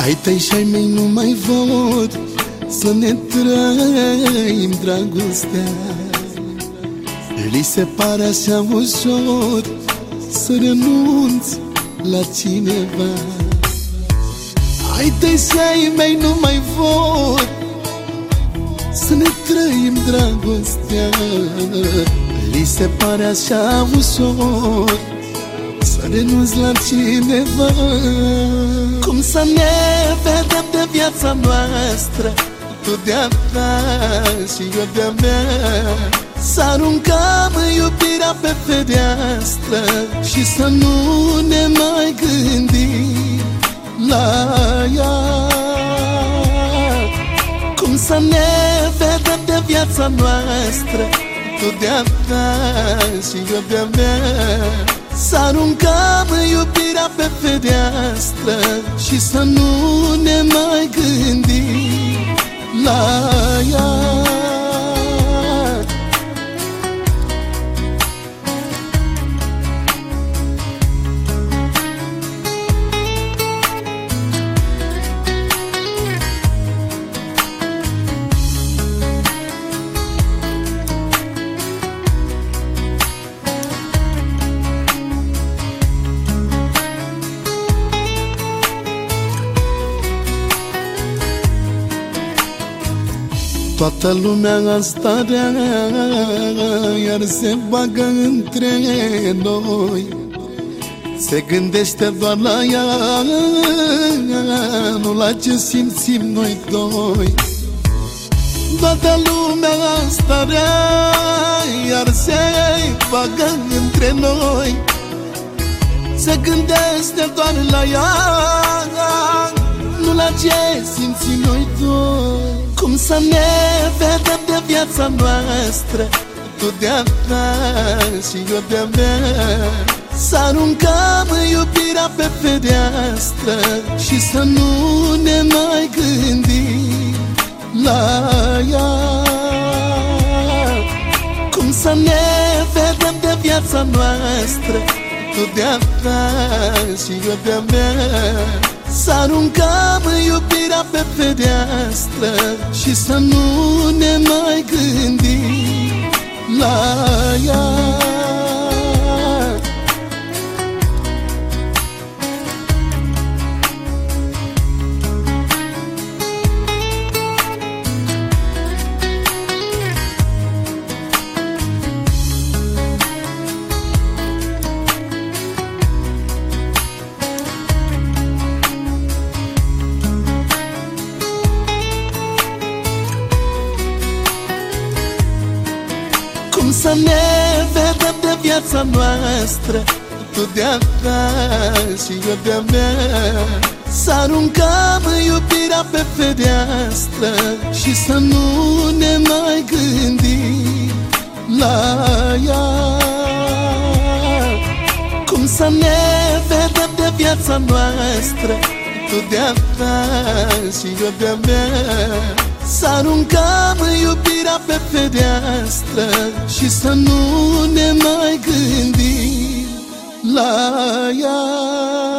Ai tăi și-ai mei nu mai vor să ne trăim dragostea. Li se pare așa ușor să renunți la cineva. Ai tăi și-ai mei nu mai vor să ne trăim dragostea. Li se pare așa ușor să renunți la cineva. Cum să ne vedem de viața noastră, tu de-a ta și eu de-a mea, să aruncăm iubirea pe fereastră și să nu ne mai gândim la ea. Cum să ne vedem de viața noastră, tu de-a ta și eu de-a mea, să aruncăm iubirea pe fereastră și să nu ne mai gândim la ea. Toată lumea asta rea, iar se bagă între noi. Se gândește doar la ea, nu la ce simțim noi doi. Toată lumea asta rea, iar se bagă între noi. Se gândește doar la ea, nu la ce simțim noi doi. Cum să ne vedem de viața noastră, tu de-a ta și eu de-a mea, să aruncăm iubirea pe fereastră și să nu ne mai gândim la ea. Cum să ne vedem de viața noastră, tu de-a ta și eu de-a mea, să aruncăm iubirea pe fereastră și să nu ne mai gândim la ea. Cum să ne vedem de viața noastră, tu de-a ta și eu de-a mea, să aruncăm iubirea pe fereastră și să nu ne mai gândim la ea. Cum să ne vedem de viața noastră, tu de-a ta și eu de-a mea, să aruncăm iubirea pe fereastră și să nu ne mai gândim la ea.